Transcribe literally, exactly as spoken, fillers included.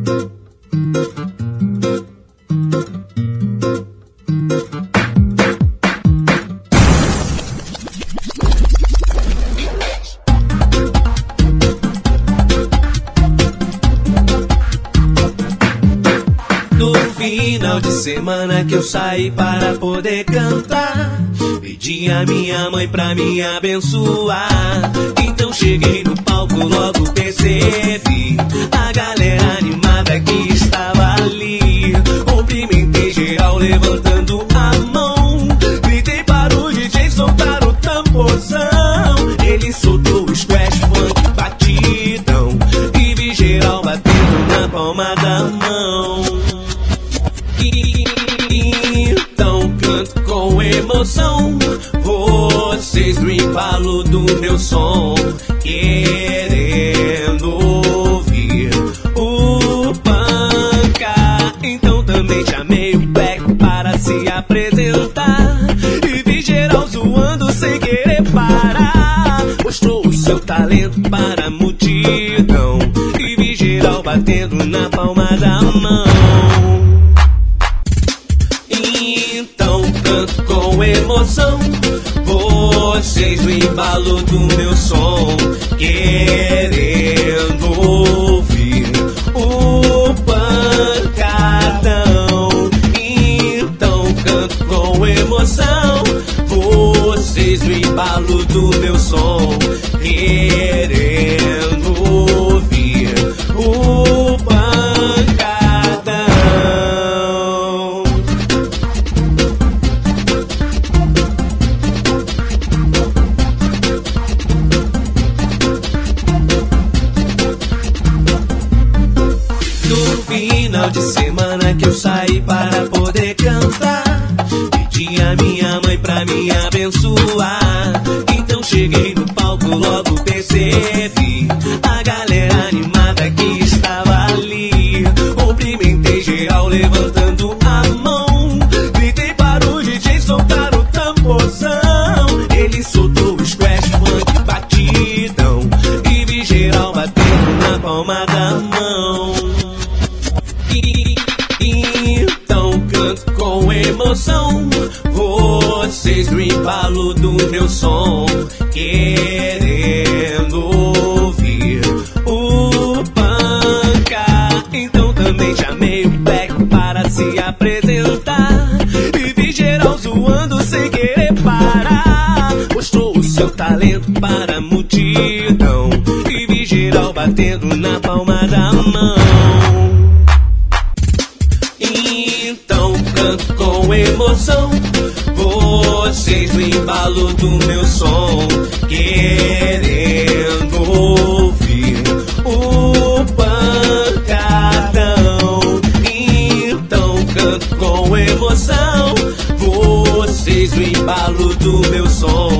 Final de semana que eu saí para poder cantar, pedi a minha mãe pra me abençoar. Então cheguei no palco, logo percebi a galera animada que estava ali. Cumprimentei geral levantando a mão, gritei para o D J soltar o tamborzão. Ele soltou o scratch funk batidão e vi geral batendo na palma da mão. Então canto com emoção, vocês do embalo do meu som, querendo ouvir o panca. Então também chamei o Beck para se apresentar e vi geral zoando sem querer parar. Mostrou o seu talento para a multidão e vi geral batendo na palma da mão. Então canto com emoção, vocês no embalo do meu som, querendo ouvir o pancadão. Então canto com emoção, vocês no embalo do meu som, querendo ouvir o pancadão. Final de semana que eu saí para poder cantar, pedi a minha mãe pra me abençoar. Então cheguei no palco, logo percebi a galera animada que estava ali. Cumprimentei geral levantando a mão, gritei para o D J soltar o tamborzão. Ele soltou o scratch funk batidão e vi geral batendo na palma da mão. Então canto com emoção, vocês do embalo do meu som, querendo ouvir o panca. Então também chamei o Beck para se apresentar e vi geral zoando sem querer parar. Mostrou o seu talento para a multidão e vi geral batendo na palma da mão. Então canto com emoção, vocês no embalo do meu som, querendo ouvir o pancadão. Então canto com emoção, vocês no embalo do meu som,